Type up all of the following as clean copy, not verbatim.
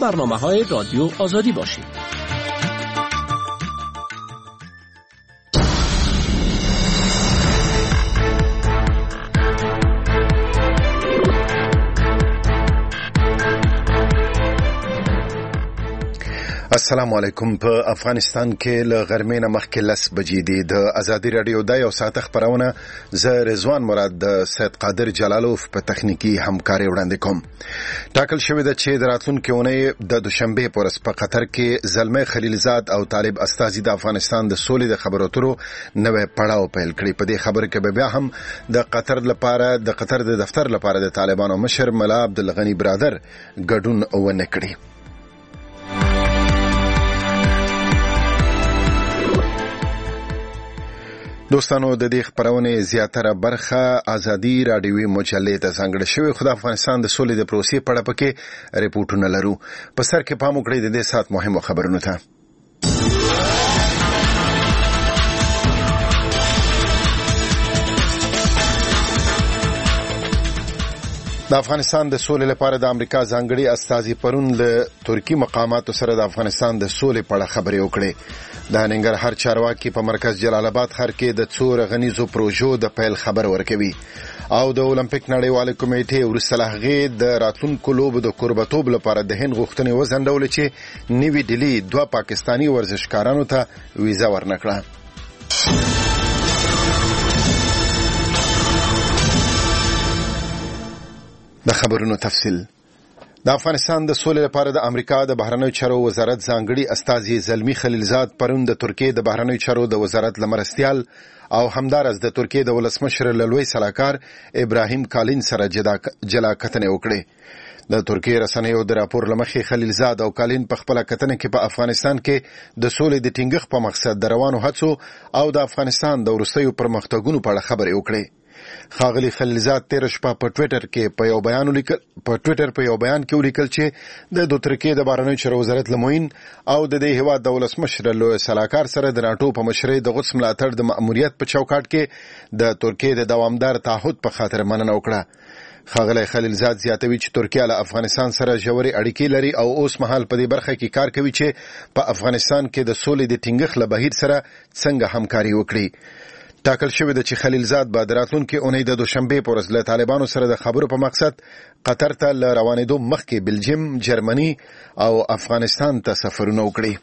برنامه‌های رادیو آزادی باشید. السلام علیکم. په افغانستان کې له غرمې نه مخکې 10 بجې دي. د ازادي رادیو د یو ساعت خبرونه زه رضوان مراد د سید قادر جلالوف په تخنیکی همکاري وړاندې کوم. ټاکل شوې ده چې د راتلونکي اونۍ د دوشنبه په ورځ په قطر کې زلمه خلیلزاد او طالب استازي د افغانستان د سولې د خبرو اترو نوې پړاو پیل کړی. په دې خبره کې بیا هم د قطر د دفتر لپاره د طالبانو مشر ملا عبدالغنی برادر ګډون ونه کړی. دوستانو، د دې خبرونه زیاتره برخه ازادي رادیوي مجلې ته څنګه شوی. خو د افغانستان د سولې د پروسې په اړه پکې ریپورتونه لرو. په سر کې پام وکړئ د دې سات مهمو خبرونو ته. د افغانستان د سولې لپاره د امریکا ځانګړي استازي پرون له ترکی مقاماتو سره د افغانستان د سولې په اړه خبرې وکړې. د ننګرهار چارواکي په مرکز جلال آباد ښار کې د څو غنیزو پروژو د پیل خبر ورکوي او د اولمپیک نړیوال کمیټې وروسته له هغې د راتلونکو لوبو د کوربتوب لپاره د هند غوښتنې وځنډولې چې نوې ډیلي 2 پاکستاني ورزشکارانو ته ویزا ورنکړه. د خبرونو تفصیل. د افغانستان د سولې لپاره د امریکا د بهرنیو چارو وزارت ځانګړي استازي زلمی خلیلزاد پرون د ترکیې د بهرنیو چارو د وزارت لمرستیال او همدارس د ترکیې د ولسمشر لوی سلاکار ابراهیم کالین سره جلا کتنې وکړې. د ترکیې رسنیو د راپور لمخې خلیلزاد او کالین په خپل کتنه کې په افغانستان کې د سولې د ټینګښت په مقصد د روانو هڅو او د افغانستان د وروستیو پرمختګونو په اړه خبرې وکړې. خاغلی خلیلزاد تیر شپه په ټوئیټر په یو بیان کې ولیکل چې د ترکیې د بهرنیو چارو وزارت لموین او د دې هیواد د ولسمشر لوی سلاکار سره د ناتو په مشرۍ د غوڅ ملاتړ د مأموریت په چوکاټ کې د ترکیې د دوامدار تعهد په خاطر مننه وکړه. خاغلی خلیلزاد زیاتوي چې ترکیه له افغانستان سره ژورې اړیکې لري او اوس مهال په دې برخه کې کار کوي چې په افغانستان کې د سولې د ټینګښت له بهیر سره څنګه همکاري وکړي. ټاکل شوې ده چې خلیلزاد به د راتلونکي اونۍ د دوشنبه په ورځ له طالبانو سره د خبرو په مقصد قطر ته له روانېدو مخکې بلجیم، جرمني او افغانستان ته سفرونه وکړي.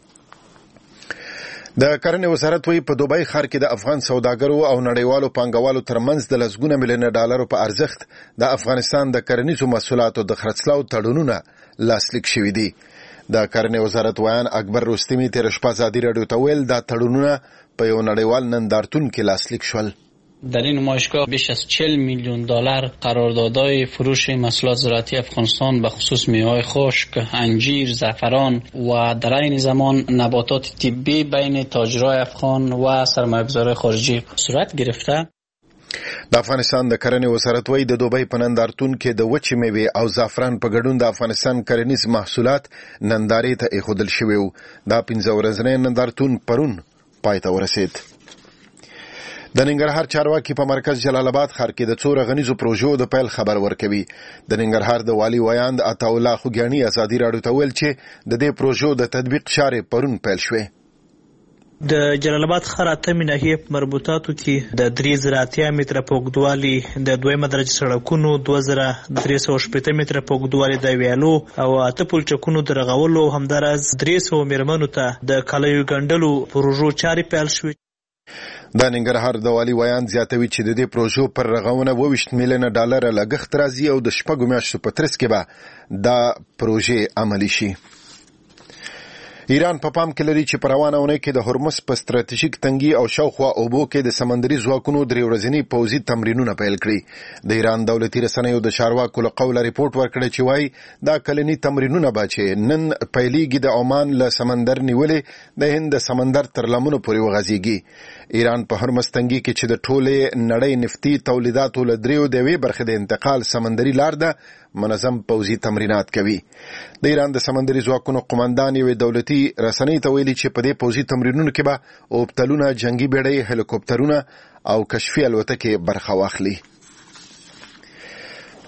د کرنې وزارت وایي په دوبۍ ښار کې د افغان سوداګرو او نړیوالو پانګوالو ترمنځ د لسګونه میلیونه ډالرو په ارزښت د افغانستان د کرنیزو محصولاتو د خرڅلاو تړونونه لاسلیک شوي دي. د کرنې وزارت ویان اکبر رستمی تیر شپه ازادي رادیو ته ویل دا تړونونه په یو نړیوال نندارتون کې لاسلیک شول. در این نمایشگاه بیش از 40 میلیون دلار قراردادهای فروش محصولات زراعتی افغانستان به خصوص میوه‌های خشک، انجیر، زعفران و در این زمان نباتات طبی بین تاجرای افغان و سرمایه‌گذاران خارجی صورت گرفته. د افغانستان د کرنې وزارت وایي د دوبۍ په نندارتون کې د وچې میوې او زعفران په ګډون د افغانستان کرنیز محصولات نندارې ته ایښودل شوي وو. دا 15 ورځنی نندارتون پرون پای ته ورسید. د ننګرهار چارواکي په مرکز جلال آباد ښار کې د څو غنیزو پروژو د پیل خبر ورکوي. د ننګرهار د والي ویاند عطاالله خوګیاني ازادي رادیو ته ویل چې د دې پروژو د تطبیق چارې پرون پیل شوې. د جلال آباد ښار 8 ناحیې په مربوطاتو کې د 380 متره په اوږدوالي د 2 درجه سړکونو، 2380 متره په اوږدوالي د ویالو او 8 پلچکونو د رغولو، همداراز 300 میرمنو ته د کالیو ګنډلو پروژو چارې پیل شوې. د ننګرهار د والي ویان زیاتوي چې د دې پروژو پر رغونه 22 میلیونه ډالر لګښت راځي او د شپږو میاشتو په ترڅ کې به دا پروژې عملي شي. ایران په پام کې لري چې په روانه اونۍ کې د هرمز په ستراتیژیک تنګي او شاوخوا اوبو کې د سمندري ځواکونو 3 ورځني پوځي تمرینونه پیل کړي. د ایران دولتي رسنیو د چارواکو له قوله ریپورت ورکړی چې وایي دا کلني تمرینونه به چې نن پیلېږي د عمان له سمندر نیولې د هند د سمندر تر لمنو پورې وغځېږي. ایران په هرمز تنګي کې چې د ټولې نړۍ نفتي تولیداتو له 3 برخې د انتقال سمندري لار ده منظم پوځي تمرینات کوي. د ایران د سمندري ځواکونو قومندان یو دولتي رسنۍ ته ویلي چې په دې پوځي تمرینونو کې به اوبتلونه، جنگي بیړۍ، هلیکوپټرونه او کشفي الوتکې برخه واخلي.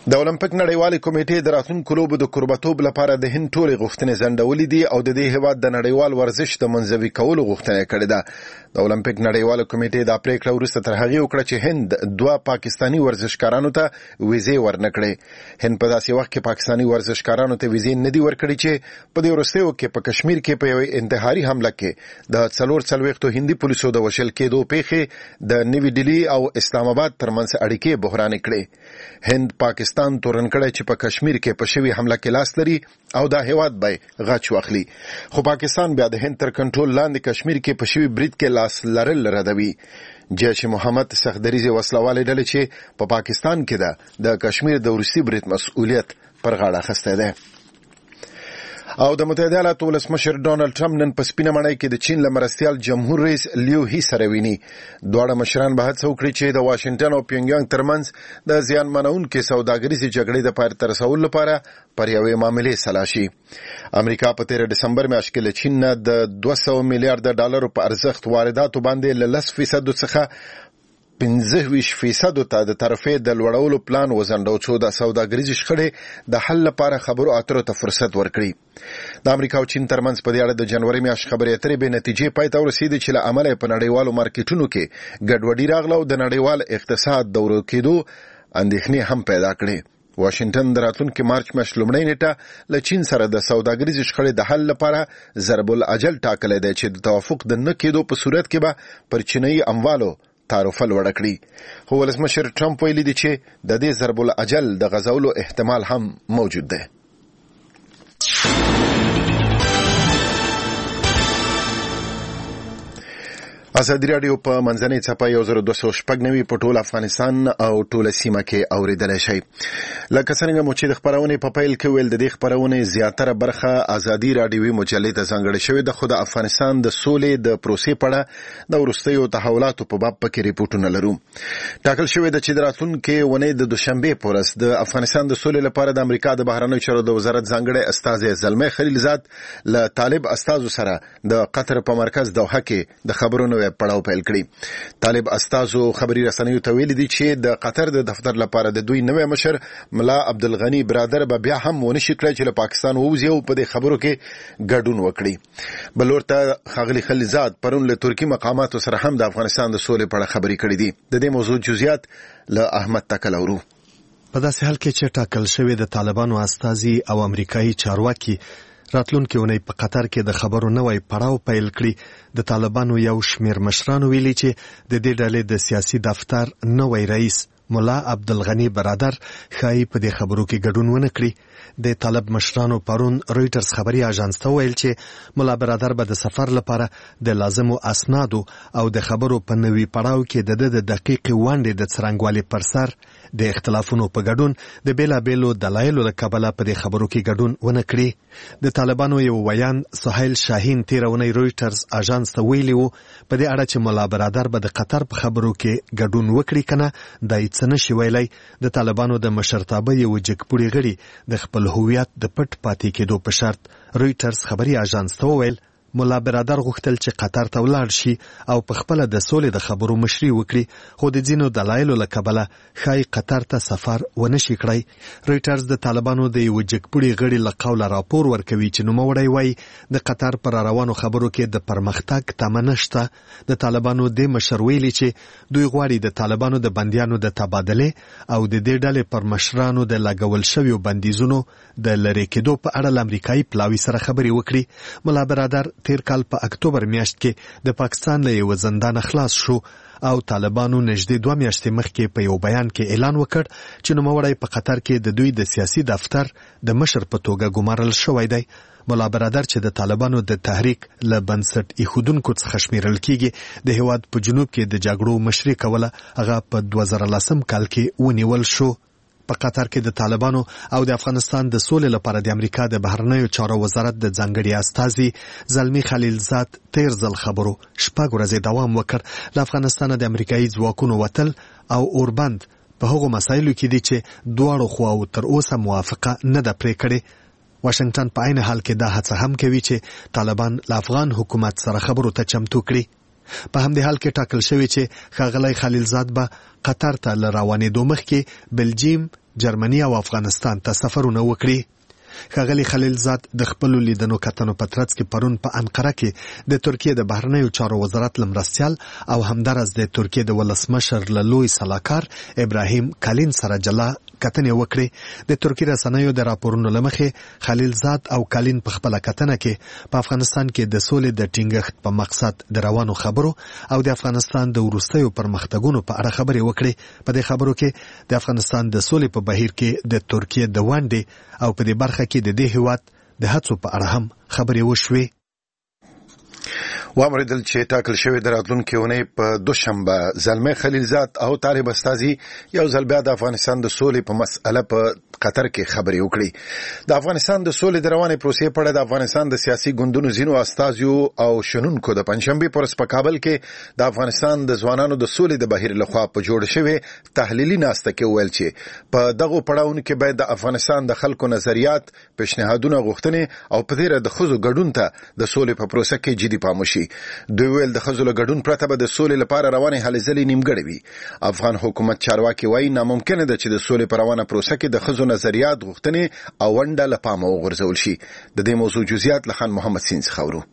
د اولمپیک نړیوالې کمیټې د راتلونکو لوبو د کوربتوب لپاره د هند ټولې غوښتنې ځنډولې دي او د دې هیواد د نړیوال ورزش د منځوي کولو غوښتنه کړې ده. د اولمپیک نړیوالې کمیټې دا پریکړه وروسته تر هغې وکړه چې هند 2 پاکستاني ورزشکارانو ته ویزې ورنکړې. هند په داسې وخت کې پاکستاني ورزشکارانو ته ویزې نه دي ورکړې چې په دې وروستیو کې په کشمیر کې په یو انتحاري حمله کې د 44 هندي پولیسو د وژل کېدو پیښې د نوي ډیلی او اسلام آباد ترمنځ اړیکې بحراني کړې. هند پاکستان تورن کړی چې په کشمیر کې په شوی حمله کې لاس لري او دا هیواد به غچ واخلي، خو پاکستان بیا د هند تر کنټرول لاندې کشمیر کې په شوی برید کې لاس لرل ردوي. جیش محمد سخدریزه وسلوالې ډلې چې په پاکستان کې ده د کشمیر د وروستي برید مسؤلیت پر غاړه اخیستی دی. او د متحده ایالاتو ولسمشر ډونالد ټرمپ نن په سپینه ماڼۍ کې د چین له مرستیال جمهور رئیس لیو هی سره ویني. دواړه مشران به هڅه وکړي چې د واشنگټن او پیونګیانګ ترمنځ د زیان منونکې سوداګریزې جګړې د پای ته رسولو لپاره پر یوې معاملې سلا شي. امریکا په 13 ډسمبر میاشت کې له چین نه د 200 میلیارډ ډالرو په ارزښت وارداتو باندې له 10% څخه 25% ته د طرفې د لوړولو پلان وزنډو چې د سوداګریزې شخړې د حل لپاره خبرو اترو ته فرصت ورکړي. د امریکا او چین ترمنځ په دې اړه د جنوري میاشتې خبرې اترې به نتیجې پای ته ورسېدې چې له امله په نړیوالو مارکیټونو کې ګډوډي راغله او د نړیوال اقتصاد د ورو کېدو اندېښنې هم پیدا کړې. واشنگټن د راتلونکي مارچ میاشتې لومړۍ نیټه له چین سره د سوداګریزې شخړې د حل لپاره ضرب الاجل ټاکلی دی چې د توافق د نه کېدو په صورت کې به پر چینایي اموالو تعرفه لوړه کړي. خو ولسمشر ټرمپ ویلي دی چې د دې ضرب الاجل د غځولو احتمال هم موجود دی. ازادي راډیو په منځنۍ څپه 1290 په ټول افغانستان او ټول سیمه کې اوریدلای شئ. لکه څنګه مو چې د خبرونې په پیل کې ویل، د دې خبرونې زیاتره برخه ازادي راډیوي مجلې ته ځانګړې شوې ده، خو د افغانستان د سولې د پروسې په اړه د وروستیو تحولاتو په باب پکې ریپورټونه لرو. ټاکل شوې ده چې د راتلونکي اونۍ د دوشنبه په ورځ د افغانستان د سولې لپاره د امریکا د بهرنیو چارو د وزارت ځانګړی استازی زلمی خلیلزاد له طالب استازو سره د قطر په مرکز دوحه کې د خبرونو پړاو پیل کړی. طالب استازو خبري رسنیو ته ویلي دي چې د قطر د دفتر لپاره د دوی نوې مشر ملا عبدالغنی برادر به بیا هم ونشي کړی چې له پاکستان ووځي او په دې خبرو کې ګډون وکړي. بل ورته ښاغلي خلیلزاد پرون له ترکي مقاماتو سره هم د افغانستان د سولې په اړه خبرې کړې دي. د دې موضوع جزئیات له احمد تکل اورو. په داسې حال کې چې ټاکل شوی د طالبانو استازي او امریکایي چارواکي راتلونکي اونۍ په قطر کې د خبرو نوی پړاو پیل کړي. د طالبانو یو شمیر مشرانو ویلي چې د دې ډلې د سیاسي دفتر نوی رئیس ملا عبدالغنی برادر ښایي په دې خبرو کې ګډون ونه کړي. د طالب مشرانو پرون رویټرز خبري اژانس ته ویل چې ملا برادر به د سفر لپاره د لازمو اسنادو او د خبرو په نوي پړاو کې د دقیقې ونډې د څرنګوالي پر سر د اختلافونو په ګډون د بیلابیلو دلایلو له کبله په دې خبرو کې ګډون ونه کړي. د طالبانو یو ویان سهیل شاهین تېره اونۍ رویټرز اژانس ته ویلي و په دې اړه چې ملا برادر به د قطر په خبرو کې ګډون وکړي که نه دا یې څه نشي ویلی. د طالبانو د مشرتابه یو جګپوړي غړي د خپل هویت د پټ پاتې کېدو په شرط رویټرز خبري اژانس ته وویل ملا برادر غوښتل چې قطر ته ولاړ شي او په خپله د سولې د خبرو مشري وکړي، خو د ځینو دلایلو له کبله ښایي قطر ته سفر ونشي کړی. رویټرز د طالبانو د یوه جګپوړي غړي له قوله راپور ورکوي چې نوموړی وایي د قطر پر روانو خبرو کې د پرمختګ تمه نشته. د طالبانو د مشر ویلي چې دوی غواړي د طالبانو د بندیانو د تبادلې او د دې ډلې پر مشرانو د لګول شویو بندیزونو د لرې کېدو په اړه له امریکایي پلاوي سره خبرې وکړي. ملا برادر تیر کال په اکتوبر میاشت کې د پاکستان له یو زندان خلاص شو او طالبانو نږدې 2 میاشتې مخکې په یو بیان کې اعلان وکړ چې نوموړی په قطر کې د دوی د سیاسي دفتر د مشر په توګه ګمارل شوی دی. ملا برادر چې د طالبانو د تحریک له بنسټ ایښودونکو څخه شمیرل کیږي د هیواد په جنوب کې د جګړو مشري کوله، هغه په 2010 کال کې ونیول شو. په قطر کې د طالبانو او د افغانستان د سولې لپاره د امریکا د بهرنیو چارو وزارت د ځانګړي استازي زلمی خلیلزاد تیر ځل خبرو 6 ورځې دوام وکړ. له افغانستانه د امریکایي ځواکونو وتل او اوربند په هغو مسایلو کې دي چې دواړو خواو تر اوسه موافقه نه ده پرې کړې. واشنگټن په عین حال کې دا هڅه هم کوي چې طالبان له افغان حکومت سره خبرو ته چمتو کړي. په همدې حال کې ټاکل شوی چې ښاغلی خلیلزاد به قطر ته له روانېدو مخکې بلجیم، جرمني او افغانستان ته سفرونه وکړي. ښاغلي خلیلزاد د خپلو لیدنو کتنو په ترڅ کې پرون په انقره کې د ترکیې د بهرنیو چارو وزارت له مرستیال او همدارس د ترکیې د ولسمشر له لوی سلاکار ابراهیم کالین سره جلا کتنې وکړې. د ترکیې رسنیو د راپورونو له مخې خلیلزاد او کالین په خپله کتنه کې په افغانستان کې د سولې د ټینګښت په مقصد د روانو خبرو او د افغانستان د وروستیو پرمختګونو په اړه خبرې وکړې. په دې خبرو کې د افغانستان د سولې په بهیر کې د ترکیې د ونډې او په دې برخه کې د دې هیواد د هڅو په اړه هم خبرې وشوې. واوریدل چې ټاکل شوی د راتلونکي اونۍ په دوشنبه زلمي خلیلزاد او طالب استازي یو ځل بیا د افغانستان د سولې په مسأله په قطر کې خبرې وکړي. د افغانستان د سولې د روانې پروسې په اړه د افغانستان د سیاسي ګوندونو ځینو استازیو او شنونکو د پنځشنبې پر ورځ په کابل کې د افغانستان د ځوانانو د سولې د بهیر لخوا په جوړ شوی تحلیلي ناسته کې ویل چې په دغه پړاوونو کې باید د افغانستان د خلکو نظریات، پیشنهادونه، غوښتنې او په دې د ښځو ګډون ته د سولې په پروسه کې جدي پام وشي. دوی ویل د ښځو له ګډون پرته به د سولې لپاره روانې هلې ځلې نیمګړې وي. افغان حکومت چارواکي وایي ناممکنه ده چې د سولې په روانه پروسه کې د ښځو نظریات، غوښتنې او ونډه له پامه وغورځول شي. د دې موضوع جزئیات له خان محمد سین څخه اورو.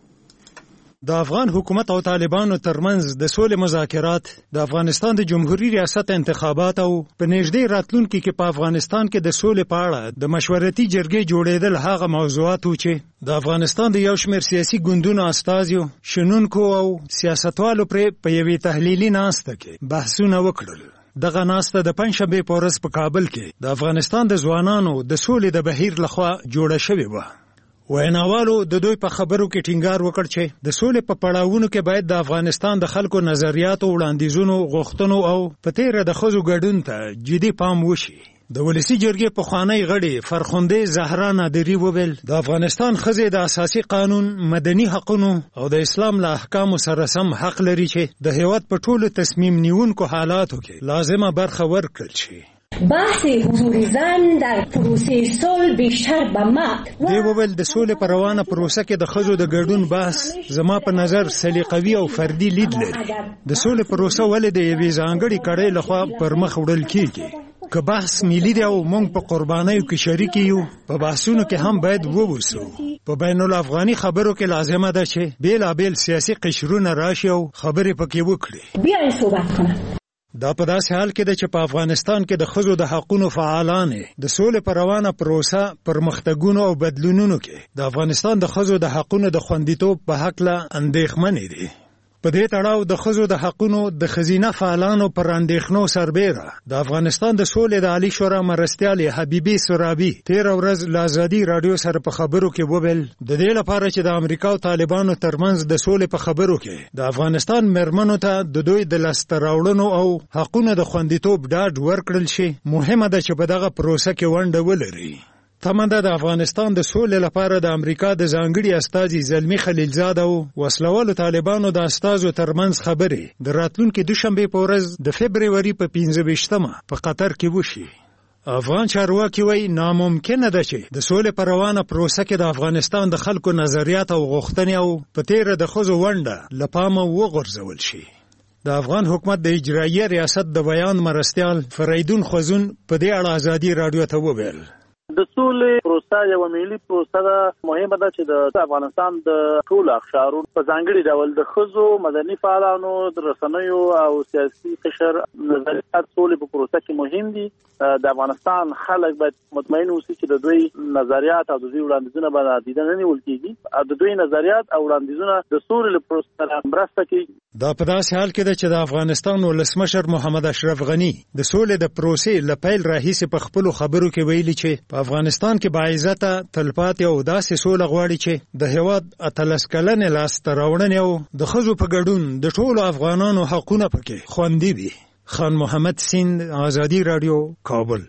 د افغان حکومت او طالبانو ترمنځ د سولې مذاکرات، د افغانستان د جمهوریت ریاست انتخابات او په نږدې راتلونکي کې په افغانستان کې د سولې په اړه د مشورتي جرګې جوړېدل هغه موضوعات وو چې د افغانستان د یو شمېر سیاسي ګوندونو استازیو، شنونکو او سیاستوالو پرې په یوې تحلیلي ناسته کې بحثونه وکړل. دغه ناسته د پنځشنبې په ورځ په کابل کې د افغانستان د ځوانانو د سولې د بهیر لخوا جوړه شوې وه. ویناوالو د دوی په خبرو کې ټینګار وکړ چې د سولې په پړاوونو کې باید د افغانستان د خلکو نظریاتو، وړاندیزونو، غوښتنو او په تیره د ښځو ګډون ته جدي پام وشي. د ولسی جرګې پخوانی غړي فرخنده زهرا نادری وویل د افغانستان ښځې د اساسي قانون، مدني حقوقو او د اسلام له احکامو سره سم حق لري چې د هیواد په ټولو تصمیم نیونکو حالاتو کې لازمه برخه ورکړل شي. بحث حضور زن در پروسه صلح بیشتر به مد دی وویل د سولې په روانه پروسه کې د ښځو د ګډون بحث زما په نظر سلیقوي او فردي لید لري. د سولې پروسه ولې د یوې ځانګړې کړۍ لخوا پر مخ وړل کیږي؟ که بحث ملي دی او موږ په قربانیو کې شریک یو، په بحثونو کې هم باید ووسو. په بین الافغاني خبرو کې لازمه ده چې بیلابیل سیاسي قشرونه راشي او خبرې پکې وکړي. بیا صحبت کنه. دا په داسې حال کې ده چې په افغانستان کې د ښځو د حقونو فعالان د سولې په روانه پروسه، پرمختګونو او بدلونونو کې د افغانستان د ښځو د حقونو د خوندیتوب په هکله اندېښمنې دي. په دې تړاو د ښځو د حقونو د ښځینه فعالانو پر اندېښنو سربیره د افغانستان د سولې د عالی شورا مرستیال حبیبي سرابي تېره ورځ له ازادي راډیو سره په خبرو کې وویل د دې لپاره چې د امریکا او طالبانو ترمنځ د سولې په خبرو کې د افغانستان مېرمنو ته د دوی د لاسته راوړنو او حقونو د خوندیتوب ډاډ ورکړل شي، مهمه ده چې په دغه پروسه کې ونډه ولري. تمنده د افغانستان د سولې لپاره د امریکا د ځانګړي استازي زلمي خلیلزاد او وسلوالو طالبانو د استازو ترمنځ خبرې د راتلونکي دوشنبې په ورځ د فبروري په 15مه په قطر کې وشي. افغان چارواکي وایي ناممکنه ده چې د سولې په روانه پروسه کې د افغانستان د خلکو نظریات او غوښتنې او په تیره د ښځو ونډه له پامه وغورځول شي. د افغان حکومت د اجراییه ریاست د بیان مرستیال فریدون خوزون په دې اړه ازادي راډیو ته وویل د سولې پروسه یو ملي پروسه ده. مهمه ده چې د افغانستان د ټولو اقشارو په ځانګړي ډول د ښځو، مدني فعالانو، د رسنیو او سیاسي قشر نظریات سولې په پروسه کې مهم دي. د افغانستان خلک باید مطمئن اوسي چې د دوی نظریات او د دوی وړاندیزونه به نادیده نه نیول کېږي. د دوی نظریات او وړاندیزونه د سولې له پروسې سره مرسته کوي. دا په داسې حال کې ده چې د افغانستان ولسمشر محمد اشرف غني د سولې د پروسې له پیل راهیسې په خپلو خبرو کې ویلي چې په افغانستان کې باعزته، تلپاتې او داسې سوله غواړي چې د هیواد 18 کلنې لاسته راوړنې او د ښځو په ګډون د ټولو افغانانو حقونه پکې خوندي وي. خان محمد سیند، ازادي راډیو، کابل.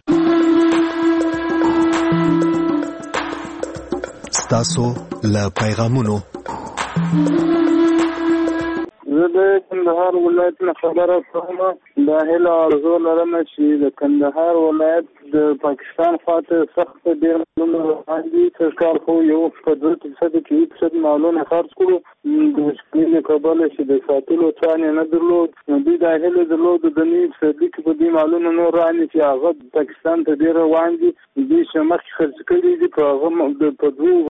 ستاسو له پیغامونو زه د کندهار ولایت نه خبره کوم. دا هیله ارزو لرم چې د کندهار ولایت د پاکستان خواته سخت ډیر معلومه باندې سرکار خو یو په 2% کې معلومه خرڅ کړو د مشکلې کابل چې د ساتلو څانې نه درلود. دوی دا هیله درلود د نیو صدیق په دې معلومه نور راني چې هغه پاکستان ته ډیر وړاندې دي چې مخکې خرڅ کړي دي په هغه په